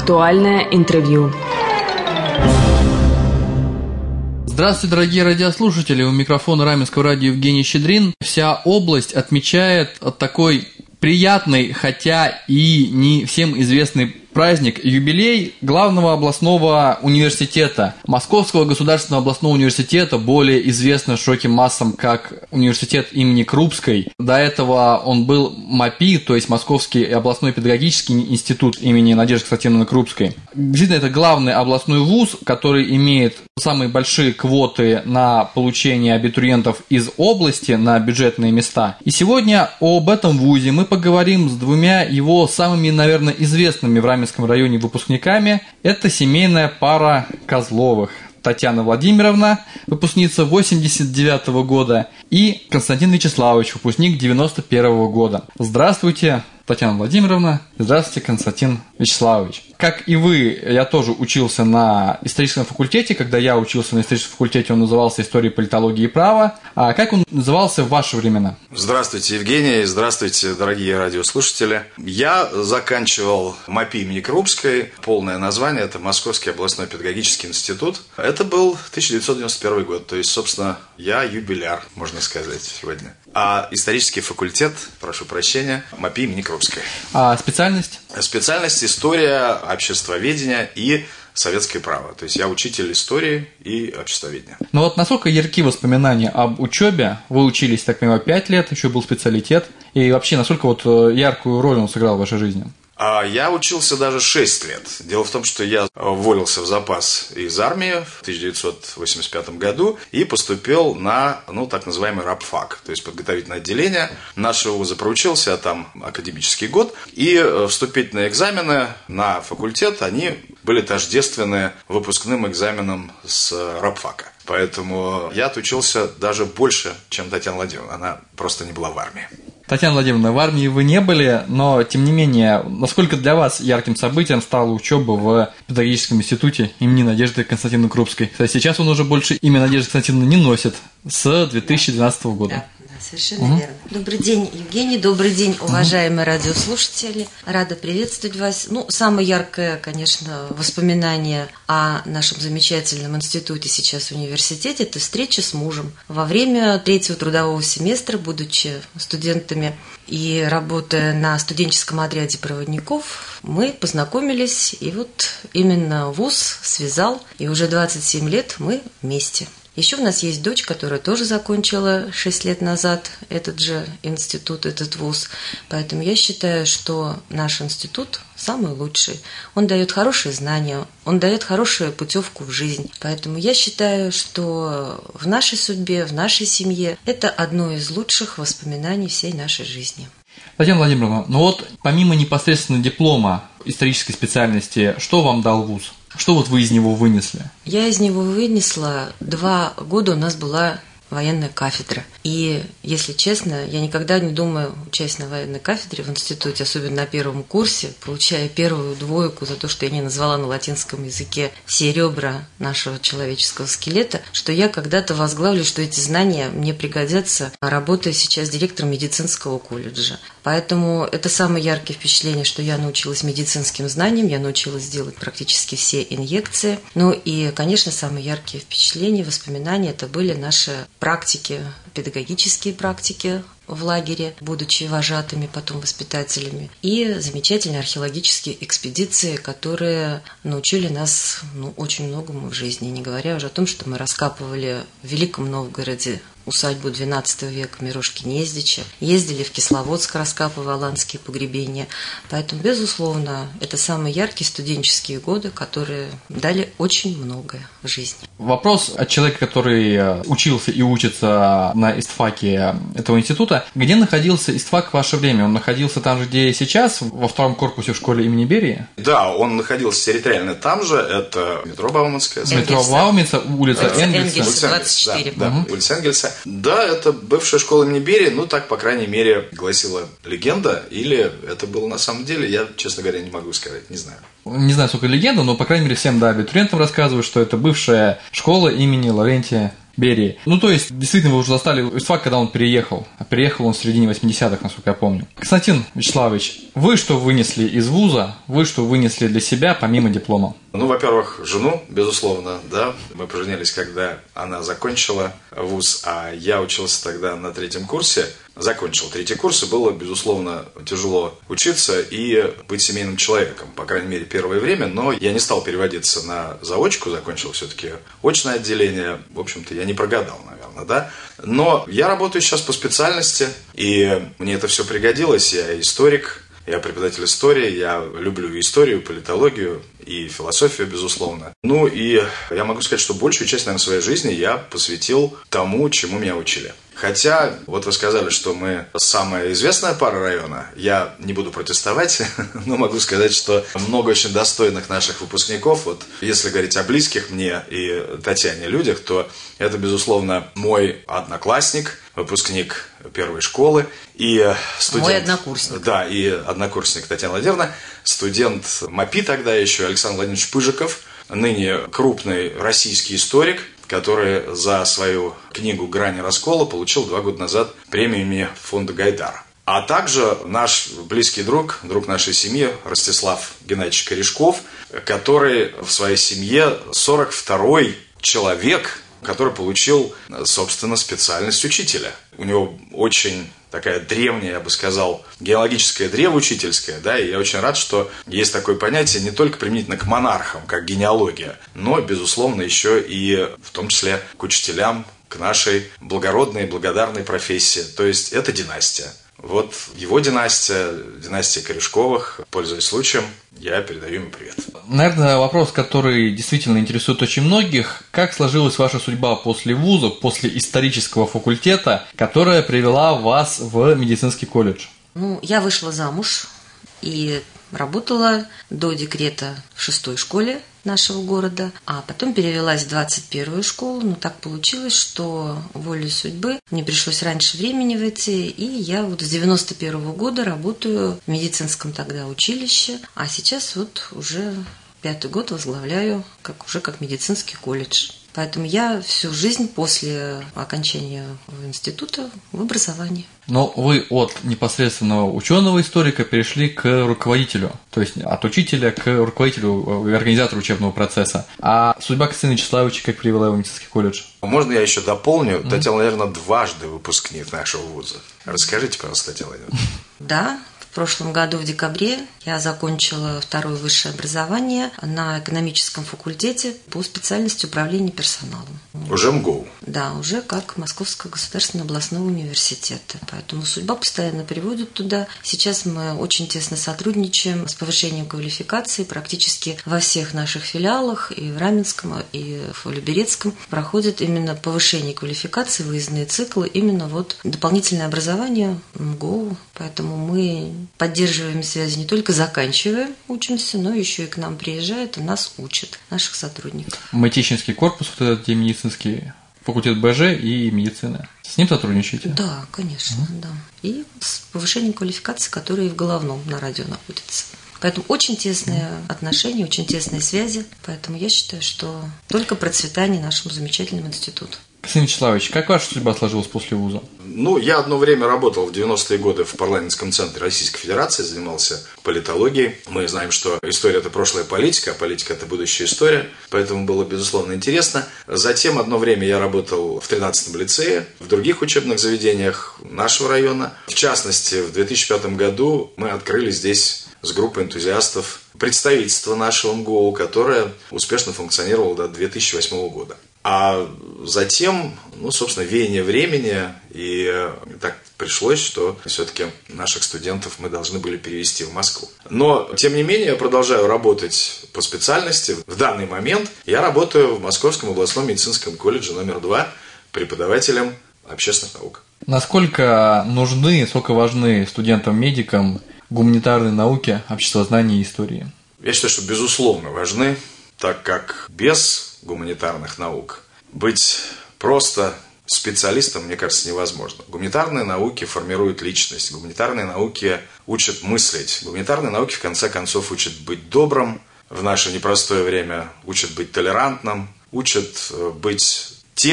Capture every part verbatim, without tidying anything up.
Актуальное интервью. Здравствуйте, дорогие радиослушатели, у микрофона Раменского радио Евгений Щедрин. Вся область отмечает такой приятный, хотя и не всем известный праздник, юбилей главного областного университета, Московского государственного областного университета, более известный широким массам как университет имени Крупской. До этого он был МАПИ, то есть Московский областной педагогический институт имени Надежды Константиновны Крупской. Действительно, это главный областной вуз, который имеет самые большие квоты на получение абитуриентов из области на бюджетные места. И сегодня об этом вузе мы поговорим с двумя его самыми, наверное, известными в Раменском районе выпускниками. Это семейная пара Козловых. Татьяна Владимировна, выпускница восемьдесят девятого года, и Константин Вячеславович, выпускник девяносто первого года. Здравствуйте, Татьяна Владимировна. Здравствуйте, Константин Вячеславович. Как и вы, я тоже учился на историческом факультете. Когда я учился на историческом факультете, он назывался «История, политология и право». А как он назывался в ваши времена? Здравствуйте, Евгений. Здравствуйте, дорогие радиослушатели. Я заканчивал МАПИ имени Крупской. Полное название – это Московский областной педагогический институт. Это был тысяча девятьсот девяносто первый год. То есть, собственно, я юбиляр, можно сказать, сегодня. А исторический факультет, прошу прощения, МАПИ имени Крупской. А специальность? Специальность история, обществоведение и советское право. То есть я учитель истории и обществоведения. Ну вот насколько яркие воспоминания об учебе? Вы учились, так понимаю, пять лет, еще был специалитет. И вообще, насколько вот яркую роль он сыграл в вашей жизни? Я учился даже шесть лет. Дело в том, что я уволился в запас из армии в тысяча девятьсот восемьдесят пятом году и поступил на, ну, так называемый рабфак, то есть подготовительное отделение нашего вуза. Проучился там академический год, и вступительные экзамены на факультет, они были тождественны выпускным экзаменам с рабфака. Поэтому я отучился даже больше, чем Татьяна Владимировна. Она просто не была в армии. Татьяна Владимировна, в армии вы не были, но, тем не менее, насколько для вас ярким событием стала учеба в педагогическом институте имени Надежды Константиновны Крупской? Кстати, сейчас он уже больше имя Надежды Константиновны не носит с две тысячи двенадцатого года. Да. Совершенно угу. верно. Добрый день, Евгений, добрый день, уважаемые угу. радиослушатели. Рада приветствовать вас. Ну, самое яркое, конечно, воспоминание о нашем замечательном институте сейчас в университете – это встреча с мужем. Во время третьего трудового семестра, будучи студентами и работая на студенческом отряде проводников, мы познакомились, и вот именно вуз связал, и уже двадцать семь лет мы вместе. Еще у нас есть дочь, которая тоже закончила шесть лет назад этот же институт, этот вуз. Поэтому я считаю, что наш институт самый лучший. Он дает хорошие знания, он дает хорошую путевку в жизнь. Поэтому я считаю, что в нашей судьбе, в нашей семье это одно из лучших воспоминаний всей нашей жизни. Татьяна Владимировна, ну вот помимо непосредственно диплома исторической специальности, что вам дал вуз? Что вот вы из него вынесли? Я из него вынесла, два года у нас была военная кафедра. И, если честно, я никогда не думаю, учась на военной кафедре в институте, особенно на первом курсе, получая первую двойку за то, что я не назвала на латинском языке все ребра нашего человеческого скелета, что я когда-то возглавлю, что эти знания мне пригодятся, работая сейчас директором медицинского колледжа. Поэтому это самое яркое впечатление, что я научилась медицинским знаниям, я научилась делать практически все инъекции. Ну и, конечно, самые яркие впечатления, воспоминания – это были наши практики, педагогические практики в лагере, будучи вожатыми, потом воспитателями, и замечательные археологические экспедиции, которые научили нас ну, очень многому в жизни, не говоря уже о том, что мы раскапывали в Великом Новгороде усадьбу двенадцатого века Мирошки Гнездича, ездили в Кисловодск, раскапывая аланские погребения. Поэтому, безусловно, это самые яркие студенческие годы, которые дали очень многое в жизни. Вопрос от человека, который учился и учится на истфаке этого института. Где находился истфак в ваше время? Он находился там же, где и сейчас, во втором корпусе в школе имени Берии? Да, он находился территориально там же. Это метро Бауманская. Метро Бауманская, улица Энгельса. Энгельса, двадцать четыре. Да, да, угу. улица Энгельса. Да, это бывшая школа имени Берии, ну так, по крайней мере, гласила легенда, или это было на самом деле, я, честно говоря, не могу сказать, не знаю. Не знаю, сколько легенда, но, по крайней мере, всем, да, абитуриентам рассказывают, что это бывшая школа имени Лаврентия Берии. Ну, то есть, действительно, вы уже застали ИСТФАК, когда он переехал. А переехал он в середине восьмидесятых, насколько я помню. Константин Вячеславович, вы что вынесли из вуза, вы что вынесли для себя, помимо диплома? Ну, во-первых, жену, безусловно, да. Мы поженились, когда она закончила вуз, а я учился тогда на третьем курсе. Закончил третий курс, и было, безусловно, тяжело учиться и быть семейным человеком, по крайней мере, первое время, но я не стал переводиться на заочку, закончил все-таки очное отделение, в общем-то, я не прогадал, наверное, да, но я работаю сейчас по специальности, и мне это все пригодилось, я историк, я преподаватель истории, я люблю историю, политологию и философию, безусловно. Ну и я могу сказать, что большую часть, наверное, своей жизни я посвятил тому, чему меня учили. Хотя, вот вы сказали, что мы самая известная пара района. Я не буду протестовать, но могу сказать, что много очень достойных наших выпускников. Вот если говорить о близких мне и Татьяне людях, то это, безусловно, мой одноклассник, выпускник первой школы и студент. Мой однокурсник. Да, и однокурсник Татьяна Владимировна, студент МАПИ тогда еще Александр Владимирович Пыжиков, ныне крупный российский историк, который за свою книгу «Грани раскола» получил два года назад премию имени фонда Гайдара. А также наш близкий друг, друг нашей семьи Ростислав Геннадьевич Корешков, который в своей семье сорок второй человек, который получил, собственно, специальность учителя. У него очень такая древняя, я бы сказал, генеалогическое древо учительское, да, и я очень рад, что есть такое понятие не только применительно к монархам, как генеалогия, но, безусловно, еще и в том числе к учителям, к нашей благородной и благодарной профессии. То есть это династия. Вот его династия, династия Корешковых, пользуясь случаем, я передаю ему привет. Наверное, вопрос, который действительно интересует очень многих. Как сложилась ваша судьба после вуза, после исторического факультета, которая привела вас в медицинский колледж? Ну, я вышла замуж и работала до декрета в шестой школе нашего города, а потом перевелась в двадцать первую школу. Но так получилось, что волей судьбы мне пришлось раньше времени выйти, и я вот с девяносто первого года работаю в медицинском тогда училище, а сейчас вот уже пятый год возглавляю как, уже как медицинский колледж. Поэтому я всю жизнь после окончания института в образовании. Но вы от непосредственного ученого-историка перешли к руководителю, то есть от учителя к руководителю, организатору учебного процесса. А судьба Константина Вячеславовича как привела его в медицинский колледж? Можно я еще дополню? Mm-hmm. Татьяна, наверное, дважды выпускник нашего вуза. Расскажите, пожалуйста, Татьяна Владимировна. Да. В прошлом году в декабре я закончила второе высшее образование на экономическом факультете по специальности управления персоналом. Уже МГУ? Да, уже как Московского государственного областного университета. Поэтому судьба постоянно приводит туда. Сейчас мы очень тесно сотрудничаем с повышением квалификации. Практически во всех наших филиалах, и в Раменском, и в Люберецком, проходит именно повышение квалификации, выездные циклы, именно вот дополнительное образование МГУ. Поэтому мы поддерживаем связи, не только заканчивая, учимся, но еще и к нам приезжают и нас учат, наших сотрудников. Мытищинский корпус, вот этот, где медицинский факультет БЖ и медицины. С ним сотрудничаете? Да, конечно, mm-hmm. да. И с повышением квалификации, которая и в головном на радио находится. Поэтому очень тесные mm-hmm. отношения, очень тесные связи. Поэтому я считаю, что только процветание нашему замечательному институту. Константин Вячеславович, как ваша судьба сложилась после вуза? Ну, я одно время работал в девяностые годы в парламентском центре Российской Федерации, занимался политологией. Мы знаем, что история – это прошлая политика, а политика – это будущая история, поэтому было, безусловно, интересно. Затем одно время я работал в тринадцатом лицее, в других учебных заведениях нашего района. В частности, в две тысячи пятом году мы открыли здесь с группой энтузиастов представительство нашего МГУ, которое успешно функционировало до две тысячи восьмого года. А затем, ну, собственно, веяние времени, и так пришлось, что все-таки наших студентов мы должны были перевести в Москву. Но, тем не менее, я продолжаю работать по специальности. В данный момент я работаю в Московском областном медицинском колледже номер два преподавателем общественных наук. Насколько нужны, сколько важны студентам-медикам гуманитарные науки, обществознание и истории? Я считаю, что безусловно важны, так как без гуманитарных наук быть просто специалистом, мне кажется, невозможно. Гуманитарные науки формируют личность, гуманитарные науки учат мыслить, гуманитарные науки, в конце концов, учат быть добрым, в наше непростое время учат быть толерантным, учат быть тем,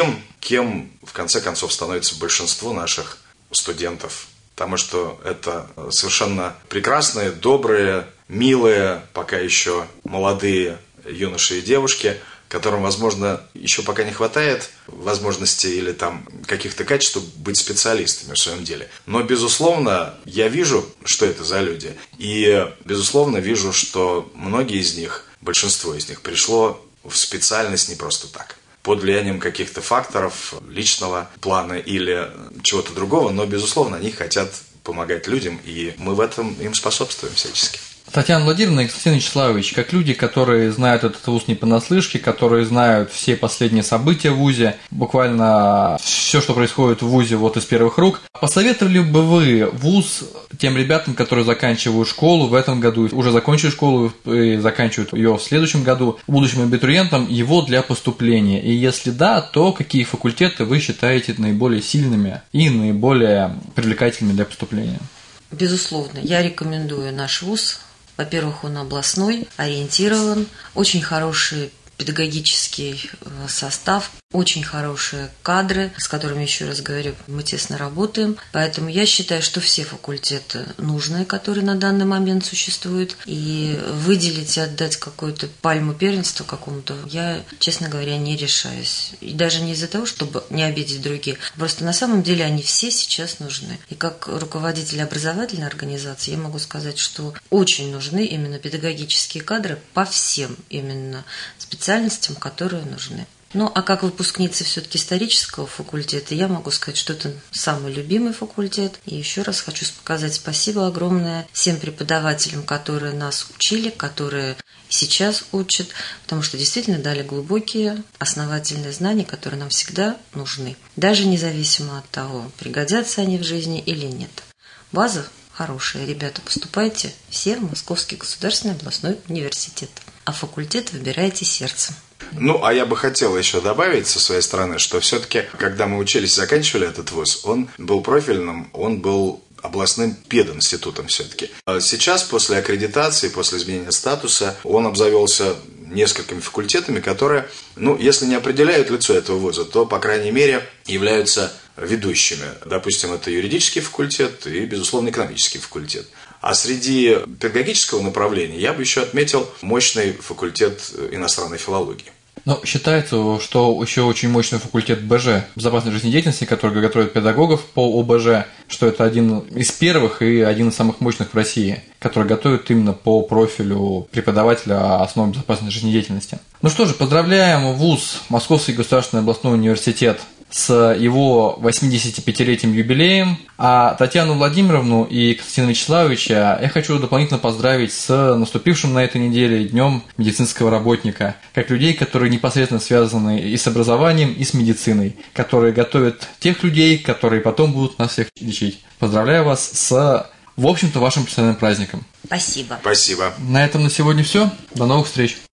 кем в конце концов становится большинство наших студентов. Потому что это совершенно прекрасные, добрые, милые, пока еще молодые юноши и девушки, которым, возможно, еще пока не хватает возможности или там каких-то качеств быть специалистами в своем деле. Но, безусловно, я вижу, что это за люди. И, безусловно, вижу, что многие из них, большинство из них пришло в специальность не просто так, под влиянием каких-то факторов личного плана или чего-то другого, но, безусловно, они хотят помогать людям, и мы в этом им способствуем всячески. Татьяна Владимировна и Константин Вячеславович, как люди, которые знают этот вуз не понаслышке, которые знают все последние события в вузе, буквально все, что происходит в вузе вот из первых рук, посоветовали бы вы вуз тем ребятам, которые заканчивают школу в этом году, уже закончили школу и заканчивают ее в следующем году, будущим абитуриентам, его для поступления? И если да, то какие факультеты вы считаете наиболее сильными и наиболее привлекательными для поступления? Безусловно, я рекомендую наш вуз. Во-первых, он областной, ориентирован, очень хороший педагогический состав, очень хорошие кадры, с которыми, еще раз говорю, мы тесно работаем. Поэтому я считаю, что все факультеты нужные, которые на данный момент существуют. И выделить и отдать какую-то пальму первенства какому-то, я, честно говоря, не решаюсь. И даже не из-за того, чтобы не обидеть других. Просто на самом деле они все сейчас нужны. И как руководитель образовательной организации я могу сказать, что очень нужны именно педагогические кадры по всем именно специальностям, которые нужны. Ну, а как выпускница все-таки исторического факультета, я могу сказать, что это самый любимый факультет. И еще раз хочу сказать спасибо огромное всем преподавателям, которые нас учили, которые сейчас учат, потому что действительно дали глубокие, основательные знания, которые нам всегда нужны, даже независимо от того, пригодятся они в жизни или нет. База хорошая, ребята, поступайте все в Московский государственный областной университет, а факультет выбирайте сердцем. Ну, а я бы хотел еще добавить со своей стороны, что все-таки, когда мы учились и заканчивали этот вуз, он был профильным, он был областным пединститутом все-таки. Сейчас, после аккредитации, после изменения статуса, он обзавелся несколькими факультетами, которые, ну, если не определяют лицо этого вуза, то, по крайней мере, являются ведущими. Допустим, это юридический факультет и, безусловно, экономический факультет. А среди педагогического направления я бы еще отметил мощный факультет иностранной филологии. Но считается, что еще очень мощный факультет БЖ, безопасной жизнедеятельности, который готовит педагогов по ОБЖ, что это один из первых и один из самых мощных в России, который готовит именно по профилю преподавателя основ безопасной жизнедеятельности. Ну что же, поздравляем вуз Московский государственный областной университет с его восьмидесятипятилетним юбилеем, а Татьяну Владимировну и Константина Вячеславовича я хочу дополнительно поздравить с наступившим на этой неделе Днем медицинского работника, как людей, которые непосредственно связаны и с образованием, и с медициной, которые готовят тех людей, которые потом будут нас всех лечить. Поздравляю вас с, в общем-то, вашим профессиональным праздником. Спасибо. Спасибо. На этом на сегодня все. До новых встреч.